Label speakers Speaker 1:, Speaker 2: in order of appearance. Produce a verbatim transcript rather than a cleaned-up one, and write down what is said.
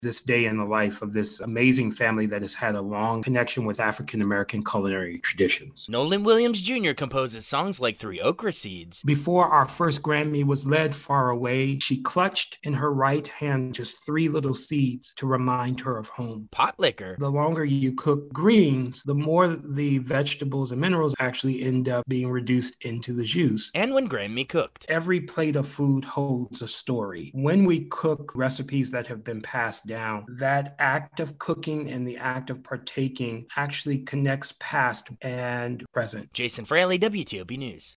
Speaker 1: this day in the life of this amazing family that has had a long connection with African-American culinary traditions.
Speaker 2: Nolan Williams Junior composes songs like Three Okra Seeds.
Speaker 1: Before our first Grammy was led far away, she clutched in her right hand just three little seeds to remind her of home.
Speaker 2: Pot Liquor.
Speaker 1: The longer you cook greens, the more the vegetables and minerals actually end up being reduced into the juice.
Speaker 2: And When Grammy Cooked.
Speaker 1: Every plate of food holds a story. When we cook recipes that have been passed down, that act of cooking and the act of partaking actually connects past and present.
Speaker 2: Jason Fraley, W T O P News.